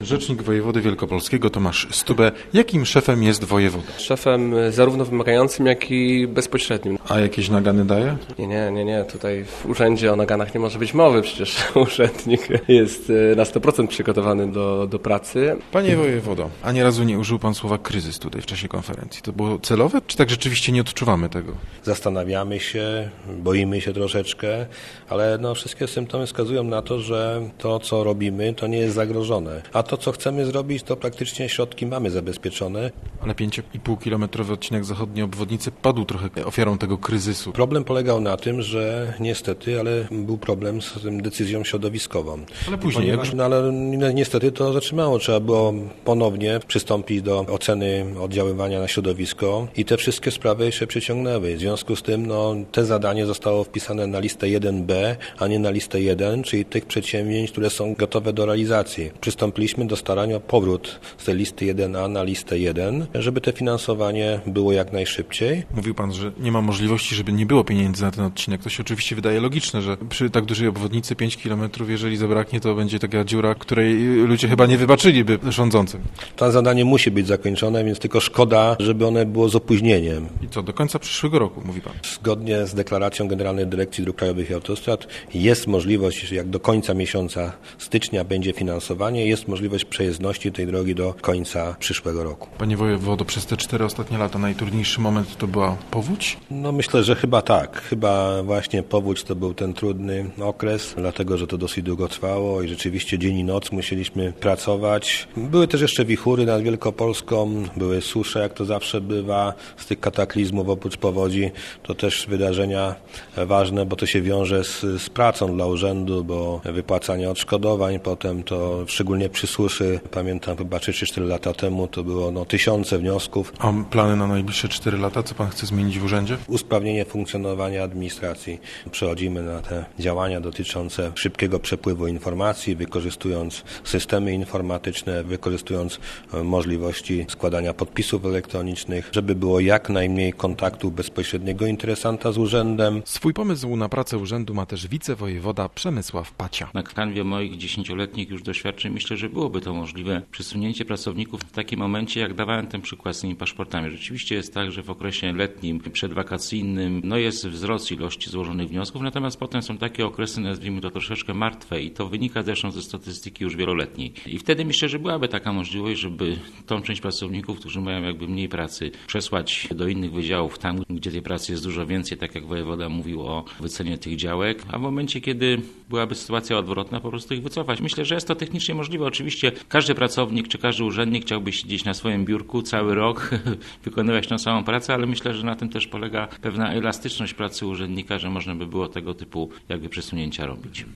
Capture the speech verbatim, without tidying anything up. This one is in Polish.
Rzecznik wojewody wielkopolskiego Tomasz Stubbe. Jakim szefem jest wojewoda? Szefem zarówno wymagającym, jak i bezpośrednim. A jakieś nagany daje? Nie, nie, nie, nie. Tutaj w urzędzie o naganach nie może być mowy. Przecież urzędnik jest na sto procent przygotowany do, do pracy. Panie wojewodo, ani razu nie użył pan słowa kryzys tutaj w czasie konferencji. To było celowe, czy tak rzeczywiście nie odczuwamy tego? Zastanawiamy się, boimy się troszeczkę, ale no, wszystkie symptomy wskazują na to, że to, co robimy, to nie jest zagrożone. A to, co chcemy zrobić, to praktycznie środki mamy zabezpieczone. Ale pięć i pół kilometrowy odcinek zachodniej obwodnicy padł trochę ofiarą tego kryzysu. Problem polegał na tym, że niestety, ale był problem z tym decyzją środowiskową. Ale później, Ponieważ, jak... no, ale niestety to zatrzymało. Trzeba było ponownie przystąpić do oceny oddziaływania na środowisko i te wszystkie sprawy się przeciągnęły. W związku z tym no, te zadanie zostało wpisane na listę jeden B, a nie na listę jeden, czyli tych przedsięwzięć, które są gotowe do realizacji. Przystąpiliśmy do starań o powrót z tej listy jeden A na listę jeden, żeby to finansowanie było jak najszybciej. Mówił pan, że nie ma możliwości, żeby nie było pieniędzy na ten odcinek. To się oczywiście wydaje logiczne, że przy tak dużej obwodnicy pięć kilometrów, jeżeli zabraknie, to będzie taka dziura, której ludzie chyba nie wybaczyliby rządzącym. To zadanie musi być zakończone, więc tylko szkoda, żeby one było z opóźnieniem. I co, do końca przyszłego roku, mówi pan? Zgodnie z deklaracją Generalnej Dyrekcji Dróg Krajowych i Autostrad jest możliwość, jak do końca miesiąca stycznia będzie finansowanie, jest możliwość przejezdności tej drogi do końca przyszłego roku. Panie wojewodo, przez te cztery ostatnie lata najtrudniejszy moment to była powódź? No myślę, że chyba tak. Chyba właśnie powódź to był ten trudny okres, dlatego, że to dosyć długo trwało i rzeczywiście dzień i noc musieliśmy pracować. Były też jeszcze wichury nad Wielkopolską, były susze, jak to zawsze bywa. Z tych kataklizmów oprócz powodzi to też wydarzenia ważne, bo to się wiąże z, z pracą dla urzędu, bo wypłacanie odszkodowań potem to szczególnie przy suszy, pamiętam chyba trzy czy cztery lata temu to było no, tysiące wniosków. A plany na najbliższe cztery lata? Co pan chce zmienić w urzędzie? Usprawnienie funkcjonowania administracji. Przechodzimy na te działania dotyczące szybkiego przepływu informacji, wykorzystując systemy informatyczne, wykorzystując możliwości składania podpisów elektronicznych, żeby było jak najmniej kontaktu bezpośredniego interesanta z urzędem. Swój pomysł na pracę urzędu ma też wicewojewoda Przemysław Pacia. Na kanwie moich dziesięcioletnich już doświadczeń myślę, że byłoby to możliwe przesunięcie pracowników w takim momencie, jak dawałem ten przykład z tymi paszportami. Rzeczywiście jest tak, że w okresie letnim, przedwakacyjnym, no jest wzrost ilości złożonych wniosków, natomiast potem są takie okresy, nazwijmy to troszeczkę martwe i to wynika zresztą ze statystyki już wieloletniej. I wtedy myślę, że byłaby taka możliwość, żeby tą część pracowników, którzy mają jakby mniej pracy, przesłać do innych wydziałów, tam gdzie tej pracy jest dużo więcej, tak jak wojewoda mówił o wycenie tych działek, a w momencie, kiedy byłaby sytuacja odwrotna, po prostu ich wycofać. Myślę, że jest to technicznie możliwe. Oczywiście każdy pracownik czy każdy urzędnik chciałby siedzieć na swoim biurku cały rok, wykonywać tą samą pracę, ale myślę, że na tym też polega pewna elastyczność pracy urzędnika, że można by było tego typu jakby przesunięcia robić.